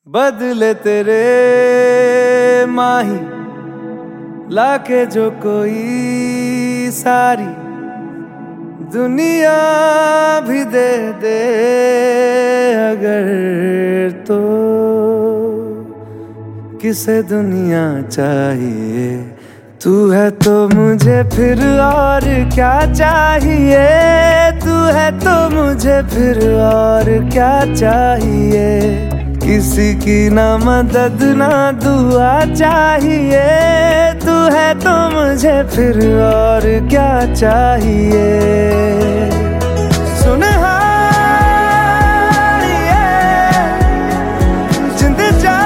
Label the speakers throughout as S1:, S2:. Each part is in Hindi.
S1: बदले तेरे माही लाके जो कोई सारी दुनिया भी दे दे अगर तो किसे दुनिया चाहिए। तू है तो मुझे फिर और क्या चाहिए। तू है तो मुझे फिर और क्या चाहिए। किसी की ना मदद ना दुआ चाहिए। तू है तो मुझे फिर और क्या चाहिए। सुन जिंद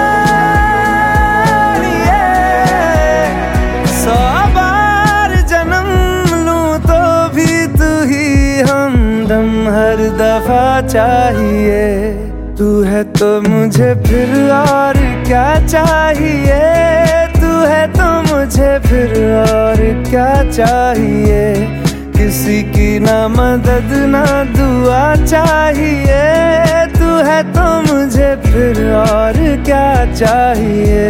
S1: जानिए 100 बार जन्म लूं तो भी तू ही हमदम हर दफा चाहिए। तू है तो मुझे फिर और क्या चाहिए। तू है तो मुझे फिर और क्या चाहिए। किसी की ना मदद ना दुआ चाहिए। तू है तो मुझे फिर और क्या चाहिए।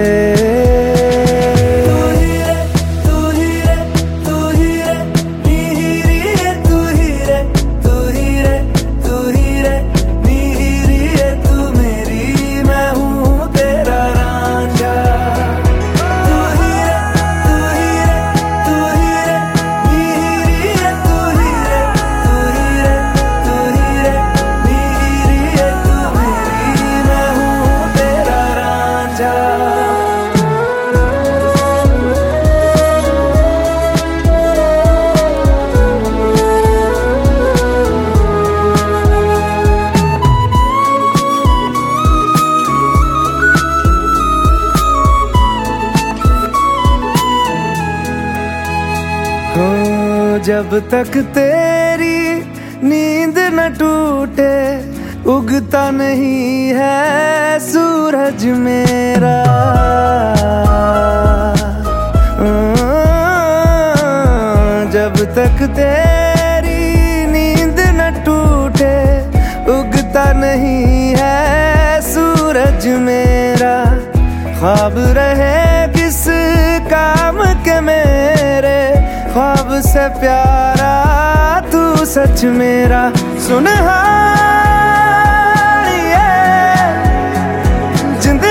S1: जब तक तेरी नींद न टूटे उगता नहीं है सूरज मेरा। जब तक तेरी नींद न टूटे उगता नहीं है सूरज मेरा। ख्वाब रहे किस काम के मेरे ख्वाब से प्यारा तू सच मेरा। सुन जिंद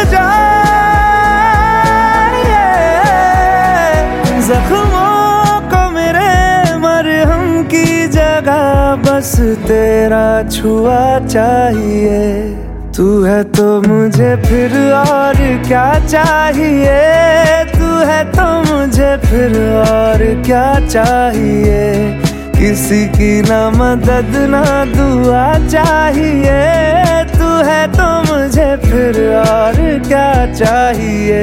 S1: जानिए जख्मों को मेरे मरहम की जगह बस तेरा छुआ चाहिए। तू है तो मुझे फिर और क्या चाहिए। तू है तो मुझे फिर और क्या चाहिए। किसी की ना मदद ना दुआ चाहिए। तू है तो मुझे फिर और क्या चाहिए।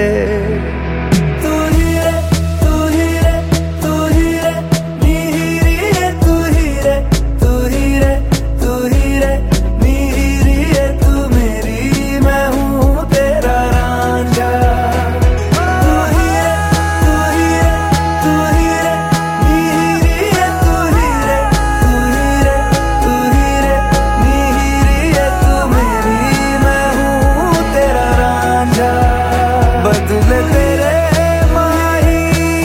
S1: बदले तेरे माही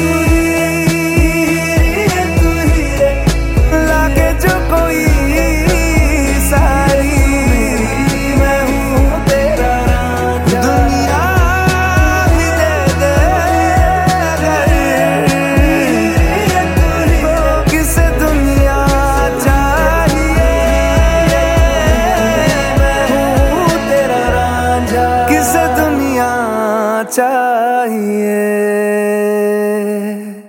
S1: तू ही रे लाके जो कोई सारी मैं हूँ तेरा रांझा। दुनिया भी दे दे अगर किसे दुनिया चाहिए। मैं हूँ तेरा रांझा किसे दुनिया चाहिए।